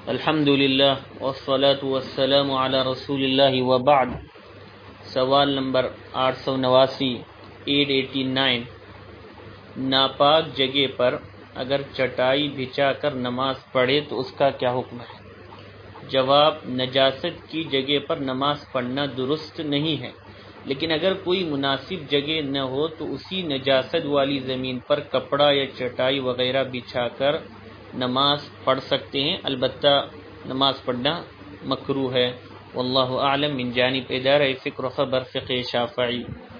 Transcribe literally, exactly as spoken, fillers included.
अल्हम्दुलिल्लाह वस्सलातु वस्सलामु अला रसूलिल्लाहि व बाद। सवाल नंबर आठ सौ नवासी एट एटी नाइन। नापाक जगह पर अगर चटाई बिछाकर नमाज पढ़े तो उसका क्या हुक्म है? जवाब, नजासत की जगह पर नमाज पढ़ना दुरुस्त नहीं है, लेकिन अगर कोई मुनासिब जगह न हो तो उसी नजासत वाली ज़मीन पर कपड़ा या चटाई वगैरह बिछाकर नमाज पढ़ सकते हैं। अलबत्ता नमाज पढ़ना मकरूह है। वल्लाहु आलम। मिन जानिब इदारा फ़िक्र ख़बर फ़िक़्ह शाफ़िई।